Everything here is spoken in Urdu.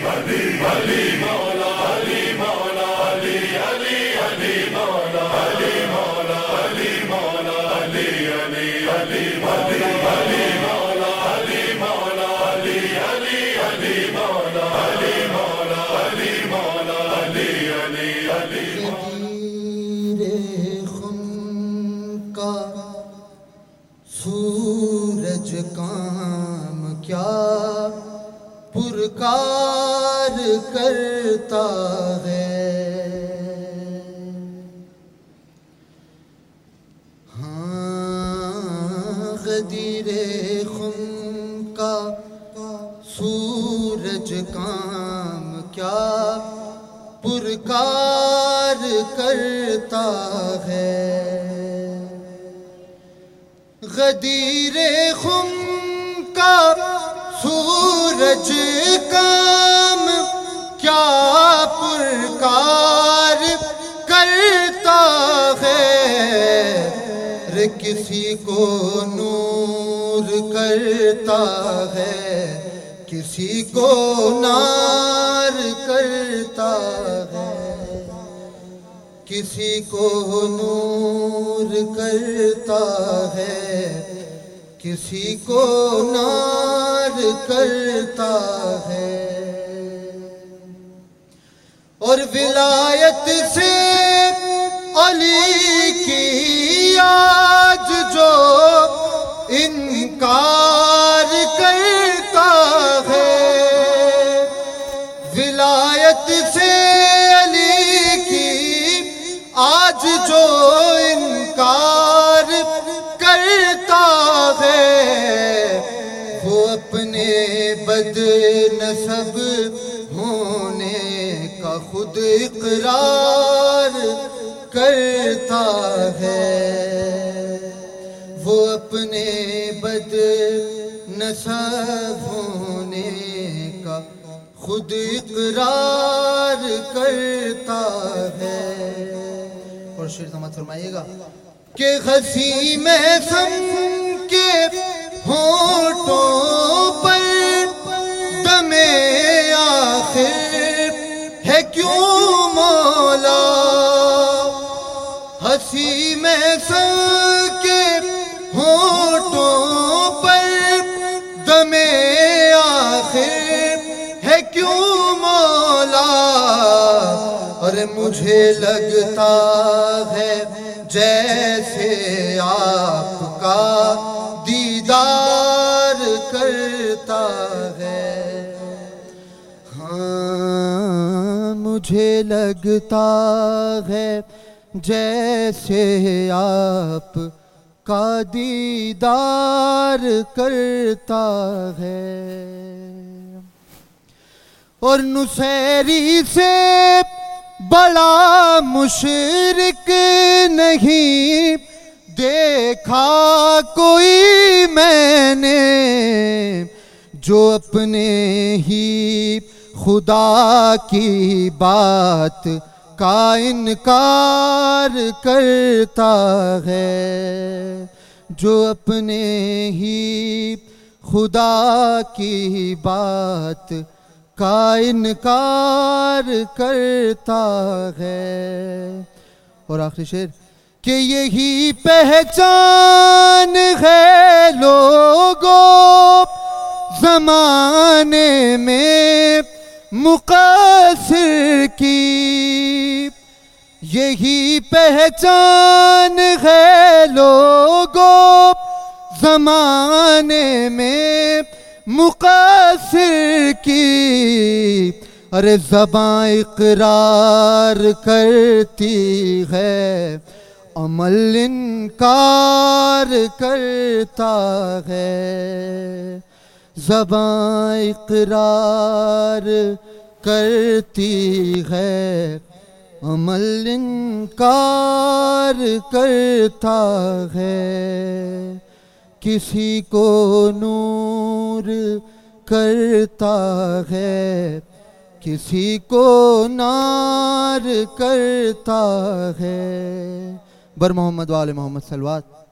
سورج کام کیا پرکار کرتا ہے، ہاں غدیر خم کا سورج کام کیا پرکار کرتا ہے، غدیر خم کا سورج کام کیا پرکار کرتا ہے، رے کسی کو نور کرتا ہے، کسی کو نار کرتا ہے، کسی کو نور کرتا ہے، کسی کو نار کرتا ہے، اور ولایت سے علی کی آج جو انکار کرتا ہے، ولایت سے آج جو انکار کرتا ہے، وہ اپنے بد نسب ہونے کا خود اقرار کرتا ہے، وہ اپنے بد نسب ہونے کا خود اقرار کرتا ہے۔ اور شعر سماعت فرمائیے گا کہ ہنسی میں سم کے ہونٹوں پر دم آخر ہے کیوں مولا، ہنسی میں سم کے ہونٹوں پر دم آخر ہے کیوں مولا، اور مجھے لگتا ہے جیسے آپ کا دیدار کرتا ہے، ہاں مجھے لگتا ہے جیسے آپ کا دیدار کرتا ہے، اور نصیری سے بڑا مشرک نہیں دیکھا کوئی میں نے، جو اپنے ہی خدا کی بات کا انکار کرتا ہے، جو اپنے ہی خدا کی بات کا انکار کرتا ہے۔ اور آخری شعر کہ یہی پہچان ہے لوگوں زمانے میں مقصر کی، یہی پہچان ہے لوگوں زمانے میں مقصر کی، ارے زباں اقرار کرتی ہے عمل انکار کرتا ہے، زباں اقرار کرتی ہے عمل انکار کرتا ہے، کسی کو نور کرتا ہے، کسی کو نار کرتا ہے۔ بر محمد و آل محمد صلوات۔